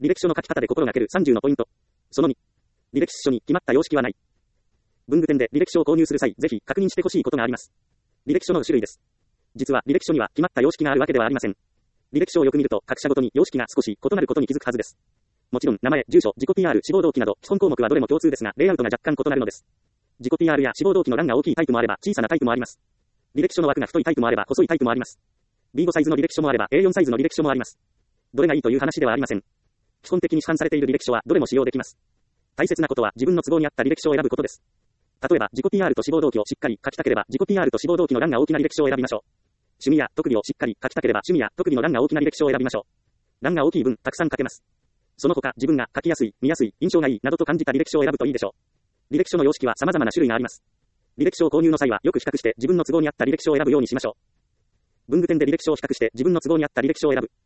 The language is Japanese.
履歴書の書き方で心がける30のポイント。その2。履歴書に決まった様式はない。文具店で履歴書を購入する際、ぜひ確認してほしいことがあります。履歴書の種類です。実は履歴書には決まった様式があるわけではありません。履歴書をよく見ると各社ごとに様式が少し異なることに気づくはずです。もちろん名前、住所、自己 PR、志望動機など基本項目はどれも共通ですが、レイアウトが若干異なるのです。自己 PR や志望動機の欄が大きいタイプもあれば小さなタイプもあります。履歴書の枠が太いタイプもあれば細いタイプもあります。B5 サイズの履歴書もあれば A4 サイズの履歴書もあります。どれがいいという話ではありません。基本的に市販されている履歴書はどれも使用できます。大切なことは自分の都合に合った履歴書を選ぶことです。例えば自己 PR と志望動機をしっかり書きたければ自己 PR と志望動機の欄が大きな履歴書を選びましょう。趣味や特技をしっかり書きたければ趣味や特技の欄が大きな履歴書を選びましょう。欄が大きい分たくさん書けます。その他自分が書きやすい、見やすい、印象がいいなどと感じた履歴書を選ぶといいでしょう。履歴書の様式は様々な種類があります。履歴書を購入の際はよく比較して自分の都合に合った履歴書を選ぶようにしましょう。文具店で履歴書を比較して自分の都合に合った履歴書を選ぶ。